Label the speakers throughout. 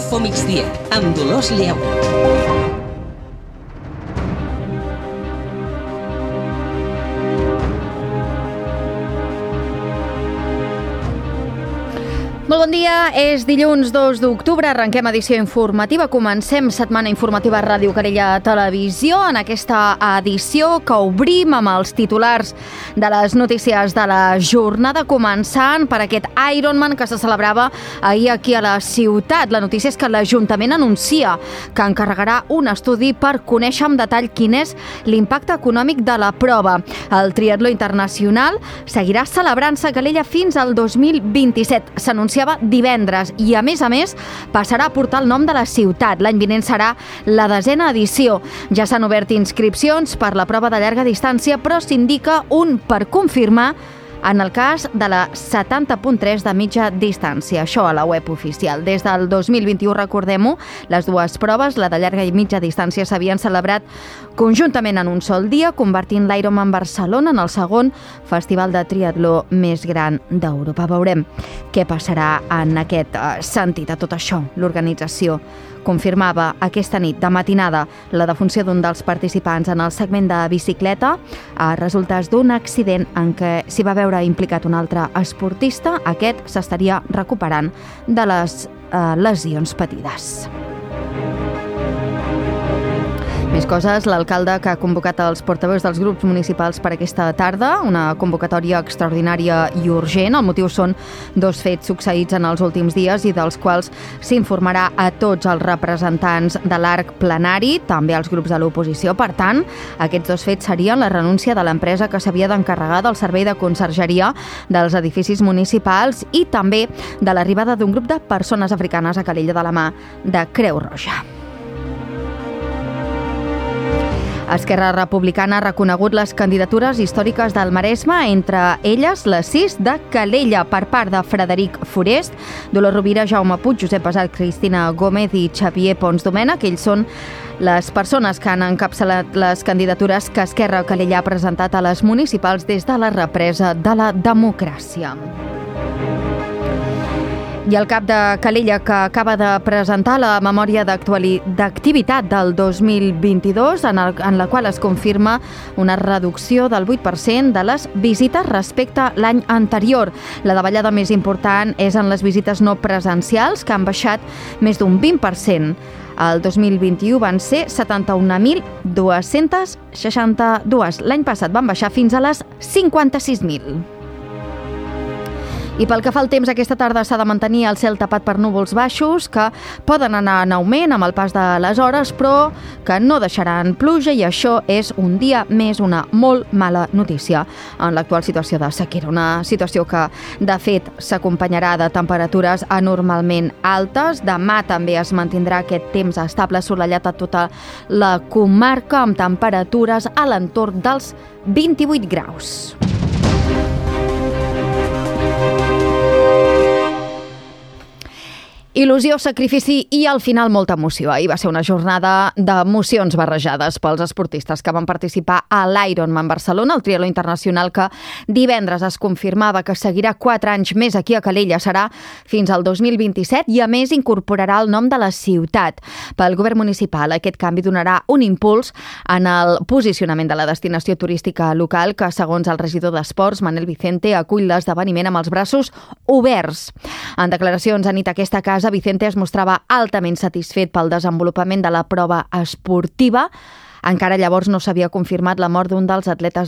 Speaker 1: UFO Migdia, amb Dolors Lleu.
Speaker 2: Molt bon dia, és dilluns 2 d'octubre, arrenquem edició informativa, comencem setmana informativa a Ràdio Calella Televisió, en aquesta edició que obrim amb els titulars de les notícies de la jornada, començant per aquest Ironman que se celebrava ahir aquí a la ciutat. La notícia és que l'Ajuntament anuncia que encarregarà un estudi per conèixer amb detall quin és l'impacte econòmic de la prova. El triatló internacional seguirà celebrant-se a Calella fins al 2027. S'anunciava divendres i, a més, passarà a portar el nom de la ciutat. L'any vinent serà la 10ª edició. Ja s'han obert inscripcions per la prova de llarga distància, però s'indica un per confirmar en el cas de la 70.3 de mitja distància. Això a la web oficial. Des del 2021, recordem-ho, les dues proves, la de llarga i mitja distància, s'havien celebrat conjuntament en un sol dia, convertint l'Ironman Barcelona en el segon festival de triatló més gran d'Europa. Veurem què passarà en aquest sentit. A tot això, l'organització confirmava aquesta nit de matinada la defunció d'un dels participants en el segment de bicicleta a resultes d'un accident en què s'hi va veure implicat un altre esportista. Aquest s'estaria recuperant de les lesions patides. Més coses, l'alcalde que ha convocat els portaveus dels grups municipals per aquesta tarda, una convocatòria extraordinària i urgent. El motiu són dos fets succeïts en els últims dies i dels quals s'informarà a tots els representants de l'arc plenari, també als grups de l'oposició. Per tant, aquests dos fets serien la renúncia de l'empresa que s'havia d'encarregar del servei de consergeria dels edificis municipals i també de l'arribada d'un grup de persones africanes a Calella de la mà de Creu Roja. Esquerra Republicana ha reconegut les candidatures històriques del Maresme, entre elles les 6 de Calella per part de Frederic Forest, Dolors Rovira, Jaume Puig, Josep Basal, Cristina Gómez i Xavier Pons Domènech. Ells són les persones que han encapçalat les candidatures que Esquerra Calella ha presentat a les municipals des de la represa de la democràcia. I el cap de Calella, que acaba de presentar la memòria d'activitat del 2022, en la qual es confirma una reducció del 8% de les visites respecte a l'any anterior. La davallada més important és en les visites no presencials, que han baixat més d'un 20%. El 2021 van ser 71.262. L'any passat van baixar fins a les 56.000. I pel que fa al temps, aquesta tarda s'ha de mantenir el cel tapat per núvols baixos que poden anar en augment amb el pas de les hores, però que no deixaran pluja, i això és un dia més una molt mala notícia en l'actual situació de sequera. Una situació que, de fet, s'acompanyarà de temperatures anormalment altes. Demà també es mantindrà aquest temps estable assolellat a tota la comarca amb temperatures a l'entorn dels 28 graus. Il·lusió, sacrifici i al final molta emoció. Ahir va ser una jornada d'emocions barrejades pels esportistes que van participar a l'Ironman Barcelona, el triatló internacional que divendres es confirmava que seguirà 4 anys més aquí a Calella, serà fins al 2027 i a més incorporarà el nom de la ciutat. Pel govern municipal aquest canvi donarà un impuls en el posicionament de la destinació turística local que, segons el regidor d'Esports, Manel Vicente, acull l'esdeveniment amb els braços oberts. En declaracions a nit aquesta casa, Vicente es mostrava altament satisfet pel desenvolupament de la prova esportiva. Encara llavors no s'havia confirmat la mort d'un dels atletes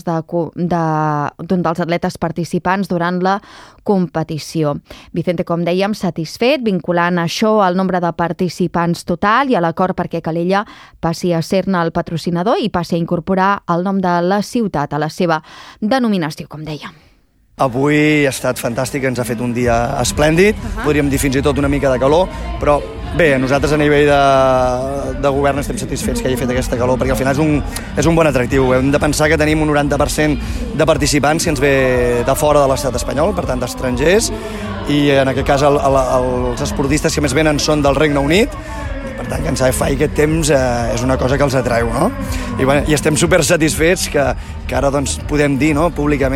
Speaker 2: participants durant la competició. Vicente, com dèiem, satisfet, vinculant això al nombre de participants total i a l'acord perquè Calella passi a ser-ne el patrocinador i passi a incorporar el nom de la ciutat a la seva denominació, com dèiem.
Speaker 3: Avui ha estat fantàstic, ens ha fet un dia esplèndid, podríem dir fins i tot una mica de calor, però bé, nosaltres a nivell de govern estem satisfets que hagi fet aquesta calor, perquè al final és un bon atractiu. Hem de pensar que tenim un 90% de participants que ens ve de fora de l'estat espanyol, per tant d'estrangers, i en aquest cas els esportistes que més venen són del Regne Unit. Per tant, que ens fa aquest temps és una cosa que els atreu, no? I estem super satisfets que ara doncs, podem dir, no, públicament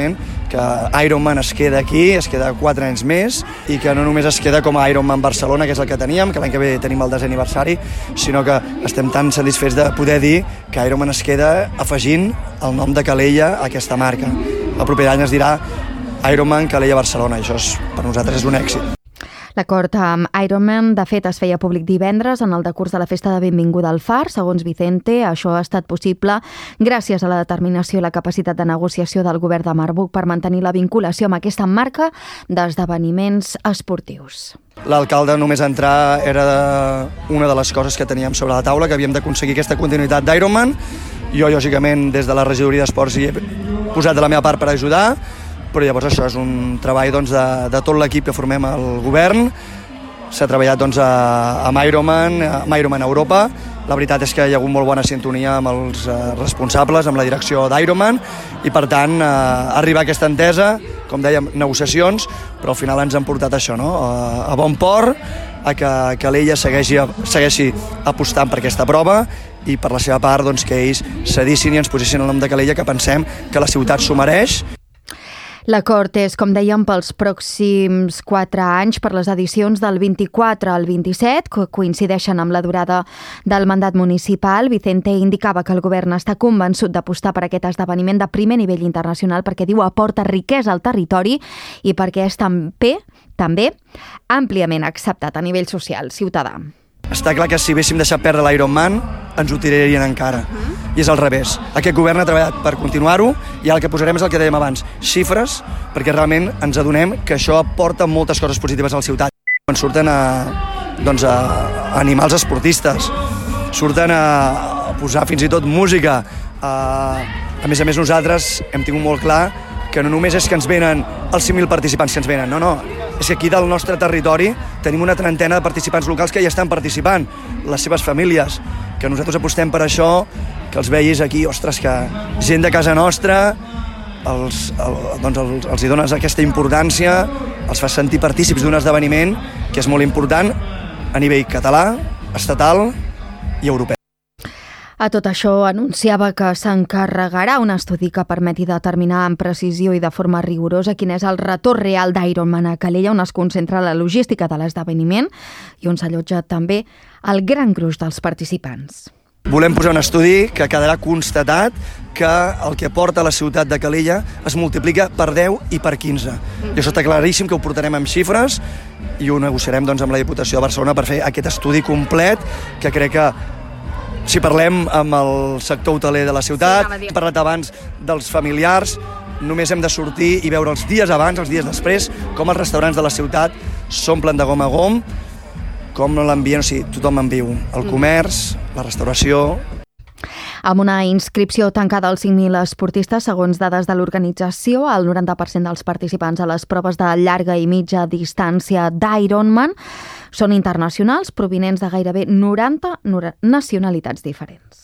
Speaker 3: que Ironman es queda aquí, es queda 4 anys més, i que no només es queda com a Ironman Barcelona, que és el que teníem, que l'any que ve tenim el 10è aniversari, sinó que estem tan satisfets de poder dir que Ironman es queda afegint el nom de Calella a aquesta marca. El proper any es dirà Ironman Calella Barcelona, i això per nosaltres és un èxit.
Speaker 2: L'acord amb Ironman, de fet, es feia públic divendres en el decurs de la festa de benvinguda al Far. Segons Vicente, això ha estat possible gràcies a la determinació i la capacitat de negociació del govern de Marburg per mantenir la vinculació amb aquesta marca d'esdeveniments esportius.
Speaker 3: L'alcalde només entrar era una de les coses que teníem sobre la taula, que havíem d'aconseguir aquesta continuïtat d'Ironman. Jo, lògicament, des de la regidoria d'Esports hi he posat de la meva part per ajudar, però llavors això és un treball de tot l'equip que formem al govern. S'ha treballat amb Ironman Europa. La veritat és que hi ha hagut molt bona sintonia amb els responsables, amb la direcció d'Ironman, i per tant arribar a aquesta entesa, com dèiem, negociacions, però al final ens han portat això, no? A bon port, a que l'ella segueixi apostant per aquesta prova, i per la seva part que ells cedissin i ens posessin el nom de Calella, que pensem que la ciutat s'ho mereix.
Speaker 2: L'acord és, com dèiem, pels pròxims 4 anys, per les edicions del 24 al 27, que coincideixen amb la durada del mandat municipal. Vicente indicava que el govern està convençut d'apostar per aquest esdeveniment de primer nivell internacional perquè, diu, aporta riquesa al territori i perquè és també àmpliament acceptat a nivell social ciutadà.
Speaker 3: Està clar que si haguéssim deixat perdre l'Ironman ens ho tirarien encara. I és al revés. Aquest govern ha treballat per continuar-ho, i el que posarem és el que dèiem abans, xifres, perquè realment ens adonem que això aporta moltes coses positives a la ciutat. Quan surten animals esportistes, surten a posar fins i tot música. A més, nosaltres hem tingut molt clar que no només és que ens venen els 5.000 participants que ens venen, no. És que aquí del nostre territori tenim una trentena de participants locals que ja estan participant, les seves famílies, que nosaltres apostem per això, que els veïs aquí, ostres, que gent de casa nostra els hi dones aquesta importància, els fas sentir partícips d'un esdeveniment que és molt important a nivell català, estatal i europeu.
Speaker 2: A tot això anunciava que s'encarregarà un estudi que permeti determinar amb precisió i de forma rigorosa quin és el retorn real d'Ironman a Calella, on es concentra la logística de l'esdeveniment i on s'allotja també el gran gruix dels participants.
Speaker 3: Volem posar un estudi que quedarà constatat que el que porta a la ciutat de Calella es multiplica per 10 i per 15. I això està claríssim, que ho portarem amb xifres i ho negociarem amb la Diputació de Barcelona per fer aquest estudi complet, que crec que si parlem amb el sector hoteler de la ciutat, hem parlat abans dels familiars, només hem de sortir i veure els dies abans, els dies després, com els restaurants de la ciutat s'omplen de gom a gom, com l'ambient, tothom en viu, el comerç, la restauració.
Speaker 2: Amb una inscripció tancada als 5.000 esportistes, segons dades de l'organització, el 90% dels participants a les proves de llarga i mitja distància d'Ironman són internacionals, provinents de gairebé 90 nacionalitats diferents.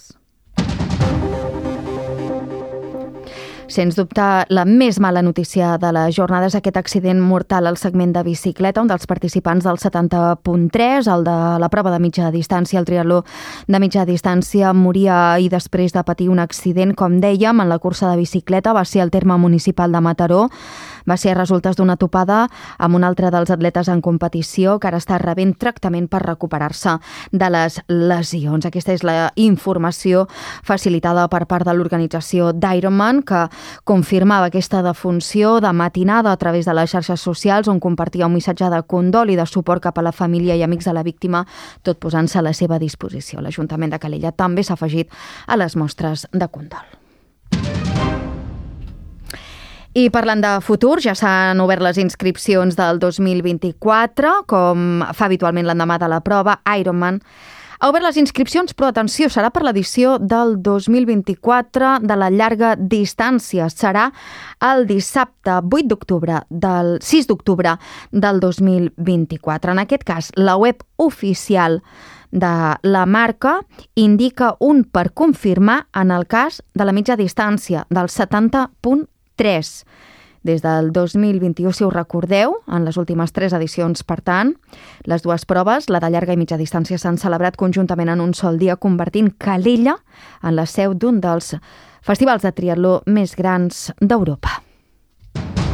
Speaker 2: Sens dubte, la més mala notícia de la jornada és aquest accident mortal al segment de bicicleta. Un dels participants del 70.3, el de la prova de mitja distància, el triatló de mitja distància, moria ahir després de patir un accident, com dèiem, en la cursa de bicicleta. Va ser al terme municipal de Mataró. Va ser a resultes d'una topada amb un altre dels atletes en competició, que ara està rebent tractament per recuperar-se de les lesions. Aquesta és la informació facilitada per part de l'organització d'Ironman, que confirmava aquesta defunció de matinada a través de les xarxes socials, on compartia un missatge de condol i de suport cap a la família i amics de la víctima, tot posant-se a la seva disposició. L'Ajuntament de Calella també s'ha afegit a les mostres de condol. I parlant de futur, ja s'han obert les inscripcions del 2024, com fa habitualment l'endemà de la prova. Ironman ha obert les inscripcions, però atenció, serà per l'edició del 2024 de la llarga distància. Serà el dissabte 6 d'octubre del 2024. En aquest cas, la web oficial de la marca indica un per confirmar en el cas de la mitja distància, del 70.3. Des del 2021, si us recordeu, en les últimes 3 edicions, per tant, les dues proves, la de llarga i mitja distància, s'han celebrat conjuntament en un sol dia, convertint Calella en la seu d'un dels festivals de triatló més grans d'Europa.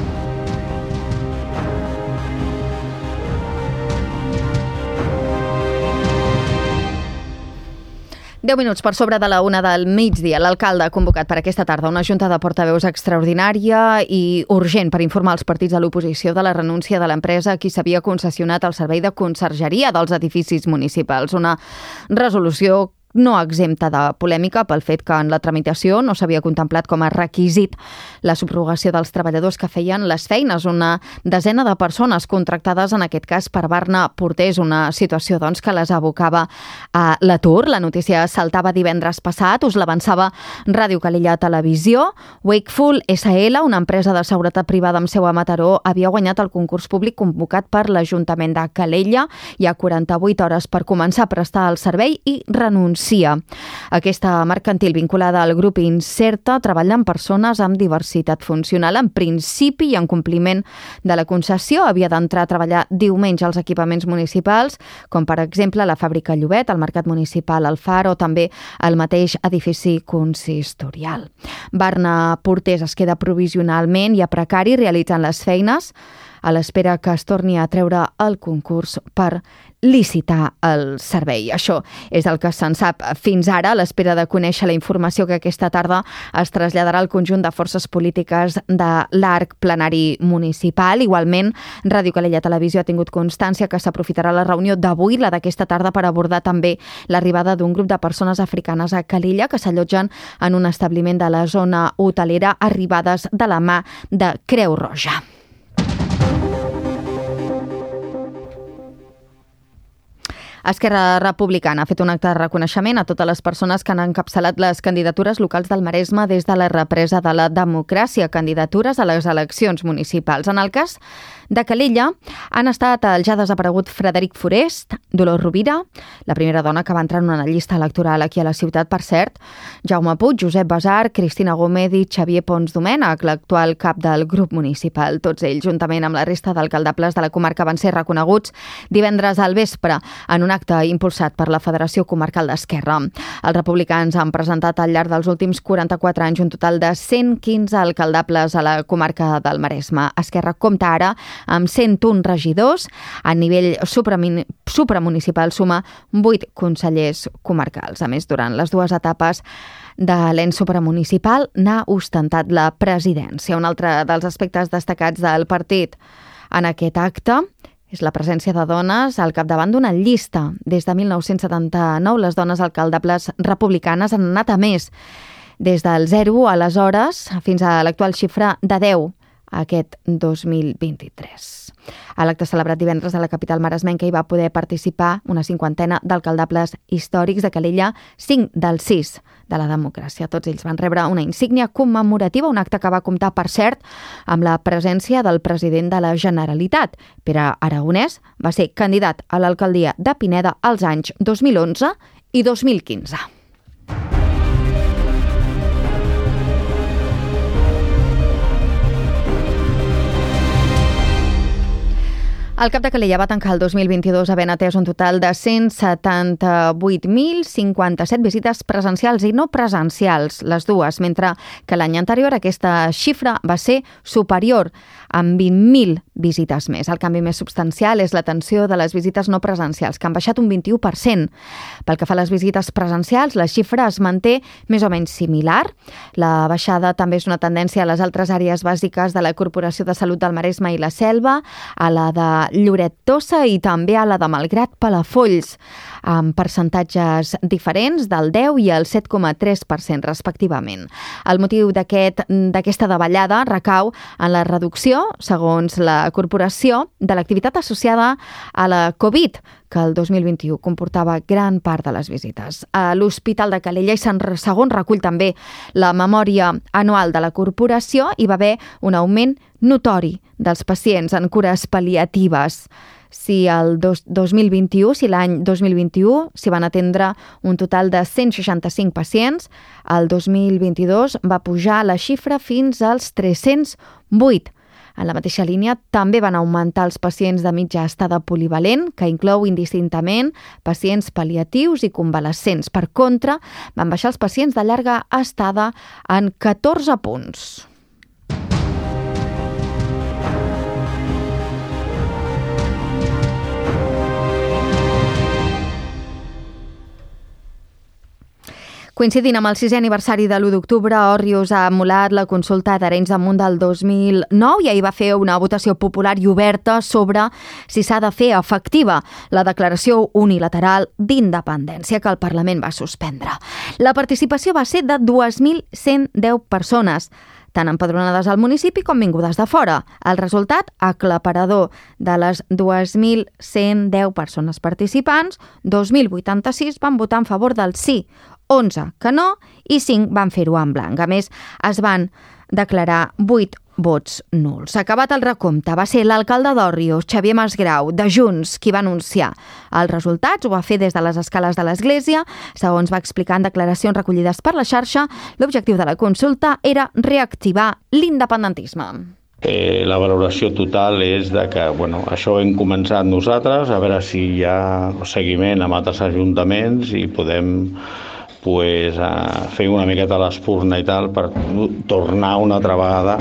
Speaker 2: 10 minuts per sobre de la 1 del migdia. L'alcalde ha convocat per aquesta tarda una junta de portaveus extraordinària i urgent per informar els partits de l'oposició de la renúncia de l'empresa a qui s'havia concessionat el servei de consergeria dels edificis municipals. Una resolució no exempta de polèmica pel fet que en la tramitació no s'havia contemplat com a requisit la subrogació dels treballadors que feien les feines, una desena de persones contractades en aquest cas per Barna Portés, una situació doncs, que les abocava a l'atur. La notícia saltava divendres passat, us l'avançava Ràdio Calella Televisió. Wakeful SL, una empresa de seguretat privada amb seu a Mataró, havia guanyat el concurs públic convocat per l'Ajuntament de Calella. Hi ha 48 hores per començar a prestar el servei i renunciar. Aquesta mercantil vinculada al grup Incerta treballa amb persones amb diversitat funcional. En principi i en compliment de la concessió havia d'entrar a treballar diumenge als equipaments municipals, com per exemple la fàbrica Llobet, el mercat municipal El Far o també el mateix edifici consistorial. Barna Portés es queda provisionalment i a precari realitzant les feines a l'espera que es torni a treure el concurs per licitar el servei. Això és el que se'n sap fins ara, a l'espera de conèixer la informació que aquesta tarda es traslladarà al conjunt de forces polítiques de l'arc plenari municipal. Igualment, Ràdio Calella Televisió ha tingut constància que s'aprofitarà la reunió d'avui, la d'aquesta tarda, per abordar també l'arribada d'un grup de persones africanes a Calella que s'allotgen en un establiment de la zona hotelera, arribades de la mà de Creu Roja. Esquerra Republicana ha fet un acte de reconeixement a totes les persones que han encapçalat les candidatures locals del Maresme des de la represa de la democràcia, candidatures a les eleccions municipals. En el cas de Calella han estat el ja desaparegut Frederic Forest, Dolors Rovira, la primera dona que va entrar en una llista electoral aquí a la ciutat, per cert, Jaume Puig, Josep Basar, Cristina Gómez i Xavier Pons Domènech, l'actual cap del grup municipal. Tots ells, juntament amb la resta d'alcaldables de la comarca, van ser reconeguts divendres al vespre en un acte impulsat per la Federació Comarcal d'Esquerra. Els republicans han presentat al llarg dels últims 44 anys un total de 115 alcaldables a la comarca del Maresme. Esquerra compta ara amb 101 regidors. A nivell supramunicipal suma 8 consellers comarcals. A més, durant les dues etapes de l'ens supramunicipal n'ha ostentat la presidència. Un altre dels aspectes destacats del partit en aquest acte és la presència de dones al capdavant d'una llista. Des de 1979, les dones alcaldables republicanes han anat a més, des del 0 aleshores fins a l'actual xifra de 10 aquest 2023. A l'acte celebrat divendres a la capital maresmenca hi va poder participar una cinquantena d'alcaldables històrics de Calella, 5 dels 6 de la democràcia. Tots ells van rebre una insígnia commemorativa, un acte que va comptar, per cert, amb la presència del president de la Generalitat. Pere Aragonès va ser candidat a l'alcaldia de Pineda als anys 2011 i 2015. El CAP de Calella va tancar el 2022 havent atès un total de 178.057 visites presencials i no presencials, les dues, mentre que l'any anterior aquesta xifra va ser superior, amb 20.000 visites més. El canvi més substancial és l'atenció de les visites no presencials, que han baixat un 21%. Pel que fa a les visites presencials, la xifra es manté més o menys similar. La baixada també és una tendència a les altres àrees bàsiques de la Corporació de Salut del Maresme i la Selva, a la de Lloret Tossa i també a la de Malgrat Palafolls, amb percentatges diferents del 10 i el 7,3% respectivament. El motiu d'aquesta davallada recau en la reducció, segons la corporació, de l'activitat associada a la Covid, que el 2021 comportava gran part de les visites. A l'Hospital de Calella, i segons recull també la memòria anual de la corporació, hi va haver un augment notori dels pacients en cures pal·liatives. Si l'any 2021 s'hi van atendre un total de 165 pacients, el 2022 va pujar la xifra fins als 308. En la mateixa línia també van augmentar els pacients de mitja estada polivalent, que inclou indistintament pacients pal·liatius i convalescents. Per contra, van baixar els pacients de llarga estada en 14 punts. Coincidint amb el 6è aniversari de l'1 d'octubre, Òrrius ha emulat la consulta d'Arenys de Munt del 2009 i ahir va fer una votació popular i oberta sobre si s'ha de fer efectiva la declaració unilateral d'independència que el Parlament va suspendre. La participació va ser de 2.110 persones, tant empadronades al municipi com vingudes de fora. El resultat, aclaparador. De les 2.110 persones participants, 2.086 van votar en favor del sí, 11 que no i 5 van fer-ho en blanc. A més, es van declarar 8 vots nuls. Acabat el recompte, va ser l'alcalde d'Òrrius, Xavier Masgrau, de Junts, qui va anunciar els resultats. Ho va fer des de les escales de l'església. Segons va explicar en declaracions recollides per la xarxa, l'objectiu de la consulta era reactivar l'independentisme.
Speaker 4: La valoració total és de que això ho hem començat nosaltres, a veure si hi ha seguiment amb altres ajuntaments i podem fer una miqueta l'espurna i tal per tornar una altra vegada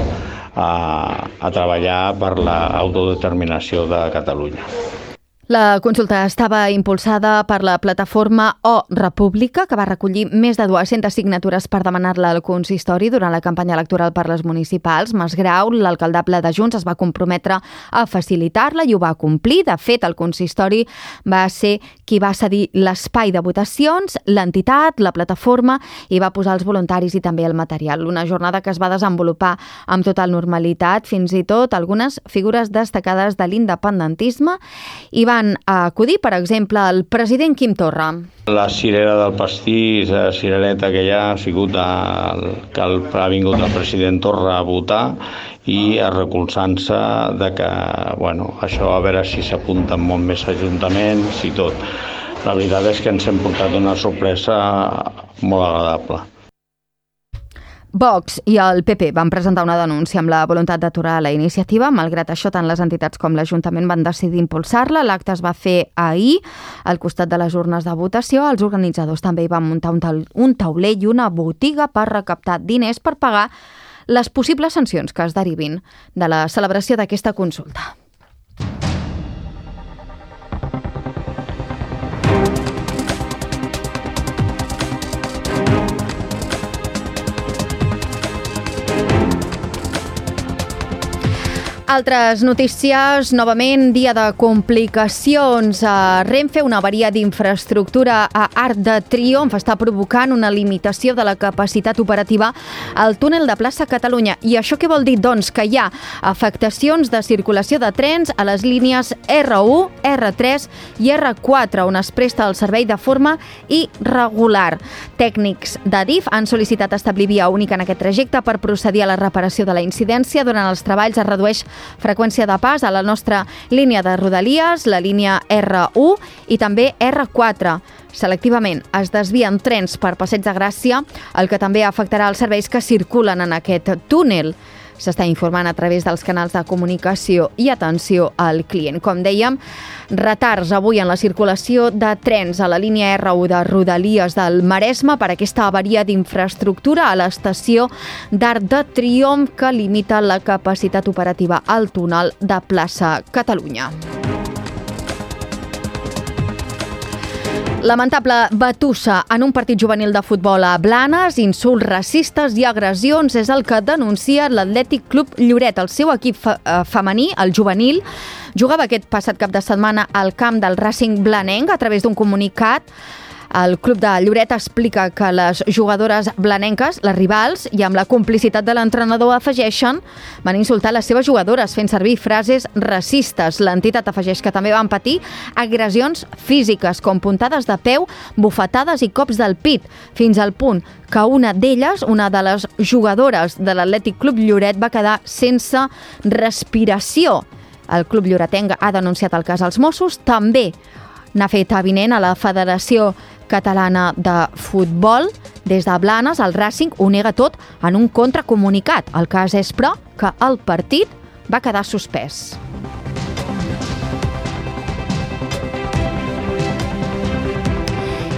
Speaker 4: a treballar per l'autodeterminació de Catalunya.
Speaker 2: La consulta estava impulsada per la plataforma O República, que va recollir més de 200 signatures per demanar-la al consistori durant la campanya electoral per les municipals. Masgrau, l'alcaldable de Junts, es va comprometre a facilitar-la i ho va complir. De fet, el consistori va ser qui va cedir l'espai de votacions, l'entitat, la plataforma, i va posar els voluntaris i també el material. Una jornada que es va desenvolupar amb total normalitat, fins i tot algunes figures destacades de l'independentisme i van acudir, per exemple, el president Quim Torra.
Speaker 4: La cirera del pastís, la cirereta que hi ha sigut que ha vingut el president Torra a votar i recolzant-se de que, això a veure si s'apunten molt més ajuntaments i tot. La veritat és que ens hem portat una sorpresa molt agradable.
Speaker 2: Vox i el PP van presentar una denúncia amb la voluntat d'aturar la iniciativa. Malgrat això, tant les entitats com l'Ajuntament van decidir impulsar-la. L'acte es va fer ahir al costat de les urnes de votació. Els organitzadors també hi van muntar un tauler i una botiga per recaptar diners per pagar les possibles sancions que es derivin de la celebració d'aquesta consulta. Altres notícies, novament, dia de complicacions. A Renfe, una avaria d'infraestructura a Arc de Triomf està provocant una limitació de la capacitat operativa al túnel de plaça Catalunya. I això què vol dir? Doncs que hi ha afectacions de circulació de trens a les línies R1, R3 i R4, on es presta el servei de forma irregular. Tècnics d'Adif han sol·licitat establir via única en aquest trajecte per procedir a la reparació de la incidència. Durant els treballs es redueix freqüència de pas a la nostra línia de Rodalies, la línia R1 i també R4. Selectivament es desvien trens per Passeig de Gràcia, el que també afectarà els serveis que circulen en aquest túnel. S'està informant a través dels canals de comunicació i atenció al client. Com dèiem, retards avui en la circulació de trens a la línia R1 de Rodalies del Maresme per aquesta avaria d'infraestructura a l'estació d'Arc de Triomf que limita la capacitat operativa al túnel de plaça Catalunya. Lamentable batussa en un partit juvenil de futbol a Blanes, insults racistes i agressions és el que denuncia l'Atlètic Club Lloret. El seu equip femení, el juvenil, jugava aquest passat cap de setmana al camp del Racing blanenc. A través d'un comunicat, el club de Lloret explica que les jugadores blanenques, les rivals, i amb la complicitat de l'entrenador afegeixen, van insultar les seves jugadores fent servir frases racistes. L'entitat afegeix que també van patir agressions físiques, com puntades de peu, bufetades i cops del pit, fins al punt que una d'elles, una de les jugadores de l'Atlètic Club Lloret, va quedar sense respiració. El club lloretenc ha denunciat el cas als Mossos, també n'ha fet avinent a la Federació Catalana de Futbol. Des de Blanes, el Racing ho nega tot en un contracomunicat. El cas és, però, que el partit va quedar suspès.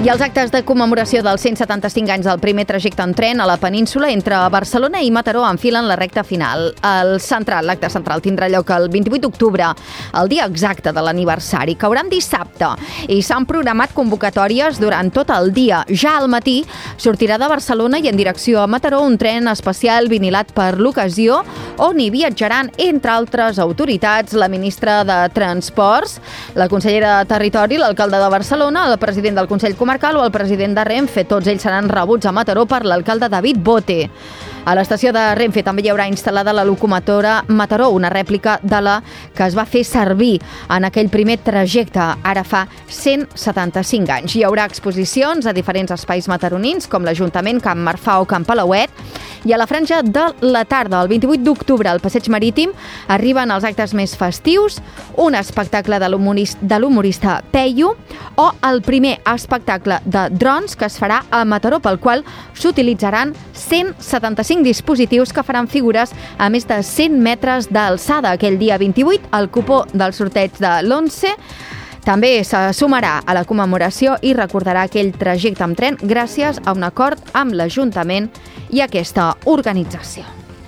Speaker 2: I els actes de commemoració dels 175 anys del primer trajecte en tren a la península entre Barcelona i Mataró enfilen la recta final. L'acte central tindrà lloc el 28 d'octubre, el dia exacte de l'aniversari. Caurà en dissabte i s'han programat convocatòries durant tot el dia. Ja al matí sortirà de Barcelona i en direcció a Mataró un tren especial vinilat per l'ocasió on hi viatjaran, entre altres autoritats, la ministra de Transports, la consellera de Territori, l'alcalde de Barcelona, el president del Consell Comarcal o el president de Renfe. Tots ells seran rebuts a Mataró per l'alcalde David Bote. A l'estació de Renfe també hi haurà instal·lada la locomotora Mataró, una rèplica de la que es va fer servir en aquell primer trajecte, ara fa 175 anys. Hi haurà exposicions a diferents espais mataronins, com l'Ajuntament, Can Marfà o Can Palauet, i a la franja de la tarda, el 28 d'octubre, al Passeig Marítim, arriben els actes més festius, un espectacle de l'humorista Peyu o el primer espectacle de drons que es farà a Mataró, pel qual s'utilitzaran 175 dispositius que faran figures a més de 100 metres d'alçada. Aquell dia 28, el cupó del sorteig de l'11 també se sumarà a la commemoració i recordarà aquell trajecte amb tren gràcies a un acord amb l'Ajuntament i aquesta organització.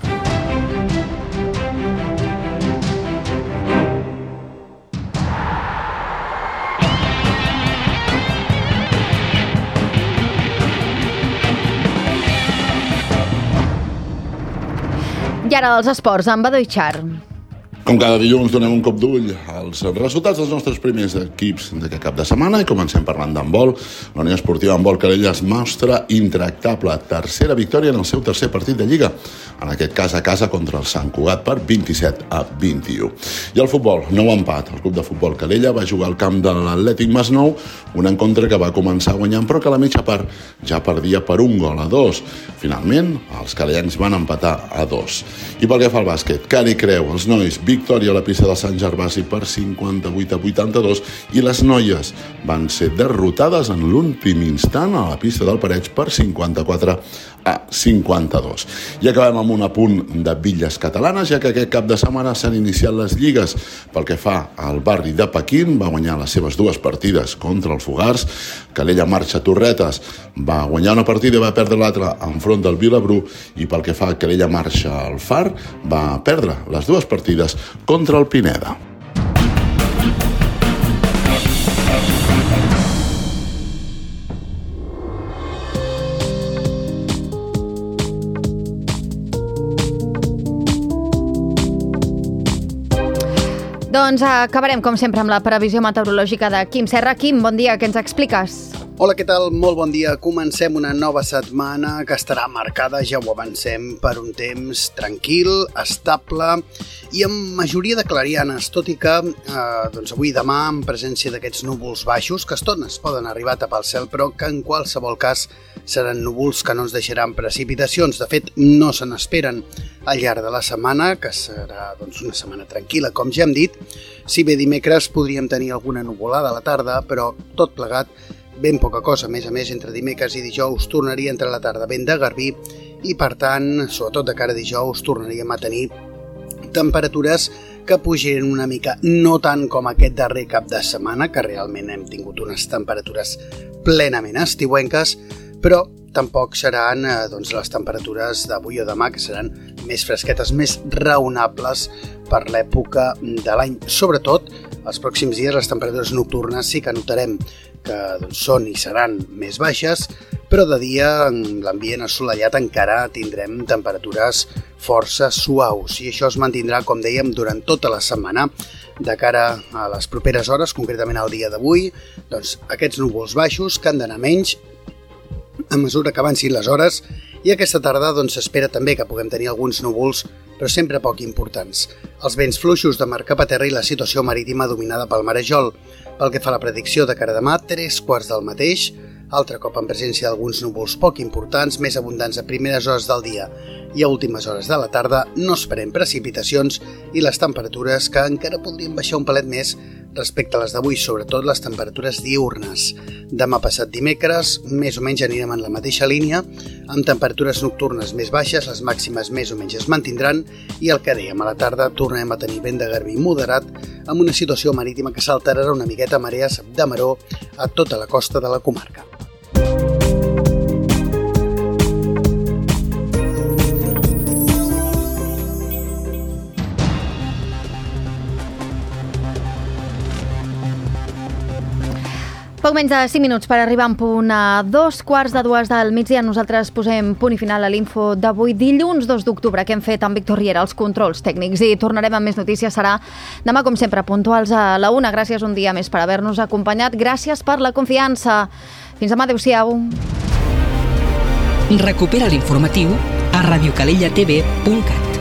Speaker 2: I ara els esports, amb Badó Itxar.
Speaker 5: Com cada dilluns donem un cop d'ull als resultats dels nostres primers equips d'aquest cap de setmana i comencem parlant d'handbol. La Unió Esportiva Handbol Calella es mostra intractable. Tercera victòria en el seu tercer partit de Lliga, en aquest cas a casa contra el Sant Cugat per 27-21. I el futbol, nou empat. El club de futbol Calella va jugar al camp de l'Atlètic Masnou, un encontre que va començar guanyant però que a la mitja part ja perdia per 1-2. Finalment, els calellencs van empatar a 2. I pel que fa al bàsquet, Cari Creu, els nois, victòria a la pista de Sant Gervasi per 58-82 i les noies van ser derrotades en l'últim instant a la pista del Pareig per 54-52. I acabem amb un apunt de bitlles catalanes, ja que aquest cap de setmana s'han iniciat les lligues. Pel que fa al barri de Pequín, va guanyar les seves dues partides contra el Fogars. Calella Marxa Torretes va guanyar una partida i va perdre l'altra enfront del Vilabrú, i pel que fa a Calella Marxa al Far, va perdre les dues partides contra el Pineda.
Speaker 2: Doncs acabarem, com sempre, amb la previsió meteorològica de Quim Serra. Quim, bon dia, què ens expliques?
Speaker 6: Hola, què tal? Molt bon dia. Comencem una nova setmana que estarà marcada, ja ho avancem, per un temps tranquil, estable i amb majoria de clarianes, tot i que avui i demà, en presència d'aquests núvols baixos, que a estones poden arribar a tapar el cel, però que en qualsevol cas seran núvols que no ens deixaran precipitacions. De fet, no se n'esperen al llarg de la setmana, que serà una setmana tranquil·la, com ja hem dit. Si bé dimecres podríem tenir alguna nuvolada a la tarda, però tot plegat ben poca cosa. A més, entre dimecres i dijous tornaria a entrar a la tarda vent de garbí i, per tant, sobretot de cara a dijous, tornaríem a tenir temperatures que pujaran una mica, no tant com aquest darrer cap de setmana, que realment hem tingut unes temperatures plenament estiuenques, però tampoc seran les temperatures d'avui o demà, que seran més fresquetes, més raonables per l'època de l'any. Sobretot, els pròxims dies les temperatures nocturnes sí que notarem que són i seran més baixes, però de dia en l'ambient assolellat encara tindrem temperatures força suaus i això es mantindrà, com dèiem, durant tota la setmana. De cara a les properes hores, concretament al dia d'avui, aquests núvols baixos que han d'anar menys a mesura que avancin les hores, i aquesta tarda s'espera també que puguem tenir alguns núvols, però sempre poc importants. Els vents fluixos de mar cap a terra i la situació marítima dominada pel marejol. Pel que fa a la predicció de cara a demà, 3:15 del mateix, altre cop en presència d'alguns núvols poc importants, més abundants a primeres hores del dia i a últimes hores de la tarda. No esperem precipitacions i les temperatures que encara podrien baixar un palet més respecte a les d'avui, sobretot les temperatures diürnes. Demà passat dimecres, més o menys anirem en la mateixa línia, amb temperatures nocturnes més baixes, les màximes més o menys es mantindran, i el que dèiem, a la tarda tornarem a tenir vent de garbí moderat, amb una situació marítima que s'alterarà una miqueta, marees de maró a tota la costa de la comarca.
Speaker 2: Poc menys de 5 minuts per arribar en punt a 2:15 del migdia. Nosaltres posem punt i final a l'info d'avui, dilluns 2 d'octubre, que hem fet amb Víctor Riera, els controls tècnics, i tornarem amb més notícies. Serà demà, com sempre, puntuals a la 1. Gràcies un dia més per haver-nos acompanyat. Gràcies per la confiança. Fins demà, adéu-siau.
Speaker 1: Recupera l'informatiu a radiocalellatv.cat.